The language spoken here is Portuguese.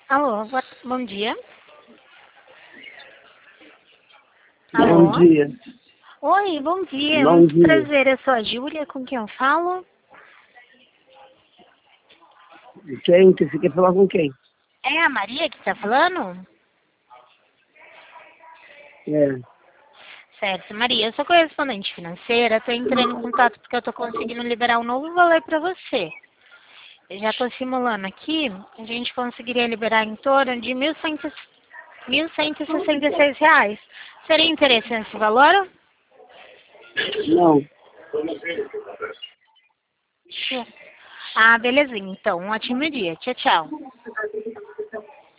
Alô, bom dia. Bom Alô? dia. Oi, bom dia. Bom Muito dia. prazer, eu sou a Júlia, com quem eu falo. Quem? Você quer falar com quem? É a Maria que está falando? É. Certo, Maria, eu sou correspondente financeira, estou entrando em contato porque eu estou conseguindo liberar um novo valor para você. Eu já estou simulando aqui, a gente conseguiria liberar em torno de R$ 1.166. Seria interessante esse valor? Não. Ah, belezinha. Então, um ótimo dia. Tchau, tchau.